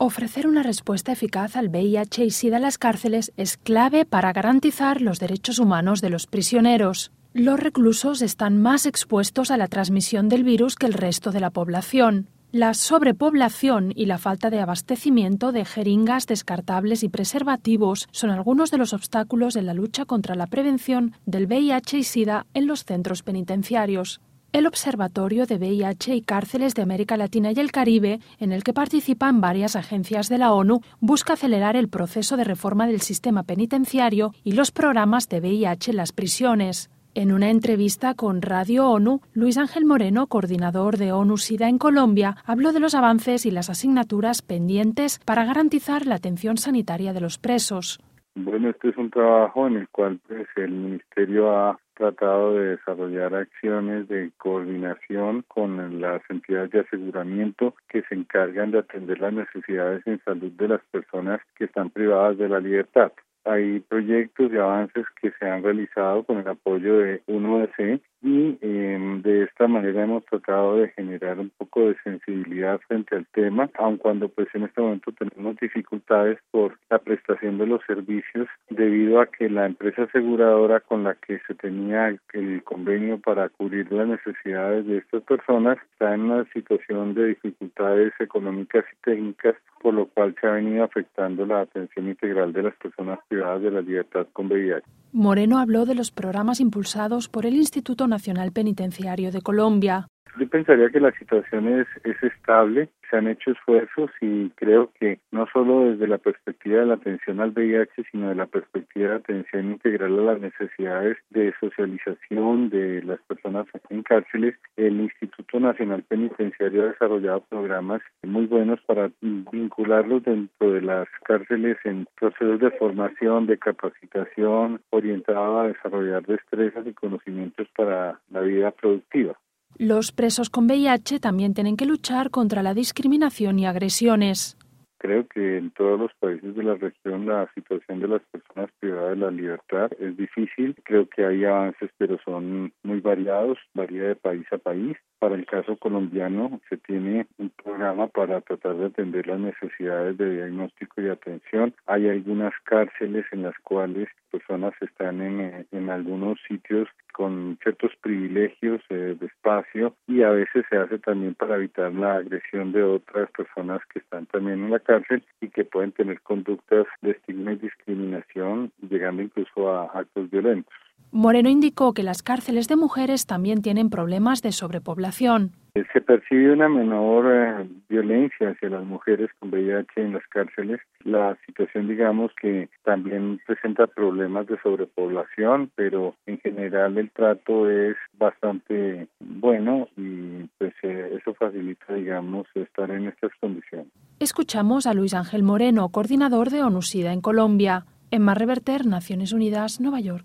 Ofrecer una respuesta eficaz al VIH y SIDA en las cárceles es clave para garantizar los derechos humanos de los prisioneros. Los reclusos están más expuestos a la transmisión del virus que el resto de la población. La sobrepoblación y la falta de abastecimiento de jeringas descartables y preservativos son algunos de los obstáculos en la lucha contra la prevención del VIH y SIDA en los centros penitenciarios. El Observatorio de VIH y Cárceles de América Latina y el Caribe, en el que participan varias agencias de la ONU, busca acelerar el proceso de reforma del sistema penitenciario y los programas de VIH en las prisiones. En una entrevista con Radio ONU, Luis Ángel Moreno, coordinador de ONU-SIDA en Colombia, habló de los avances y las asignaturas pendientes para garantizar la atención sanitaria de los presos. Bueno, este es un trabajo en el cual el Ministerio ha tratado de desarrollar acciones de coordinación con las entidades de aseguramiento que se encargan de atender las necesidades en salud de las personas que están privadas de la libertad. Hay proyectos y avances que se han realizado con el apoyo de UNODC y de esta manera hemos tratado de generar un poco de sensibilidad frente al tema, aun cuando pues en este momento tenemos dificultades por la prestación de los servicios debido a que la empresa aseguradora con la que se tenía el convenio para cubrir las necesidades de estas personas está en una situación de dificultades económicas y técnicas, por lo cual se ha venido afectando la atención integral de las personas privadas de la libertad con VIH. Moreno habló de los programas impulsados por el Instituto Nacional Penitenciario de Colombia. Yo pensaría que la situación es estable, se han hecho esfuerzos y creo que no solo desde la perspectiva de la atención al VIH, sino de la perspectiva de atención integral a las necesidades de socialización de las personas en cárceles, el Instituto Nacional Penitenciario ha desarrollado programas muy buenos para vincularlos dentro de las cárceles en procesos de formación, de capacitación, orientado a desarrollar destrezas y conocimientos para la vida productiva. Los presos con VIH también tienen que luchar contra la discriminación y agresiones. Creo que en todos los países de la región la situación de las personas privadas de la libertad es difícil. Creo que hay avances, pero son muy variados, varía de país a país. Para el caso colombiano se tiene un programa para tratar de atender las necesidades de diagnóstico y atención. Hay algunas cárceles en las cuales personas están en algunos sitios con ciertos privilegios de espacio y a veces se hace también para evitar la agresión de otras personas que están también en la cárcel y que pueden tener conductas de estigma y discriminación, llegando incluso a actos violentos. Moreno indicó que las cárceles de mujeres también tienen problemas de sobrepoblación. Se percibe una menor violencia hacia las mujeres con VIH en las cárceles. La situación, digamos, que también presenta problemas de sobrepoblación, pero en general el trato es bastante bueno y pues eso facilita, digamos, estar en estas condiciones. Escuchamos a Luis Ángel Moreno, coordinador de ONU-SIDA en Colombia. En Más Reverter, Naciones Unidas, Nueva York.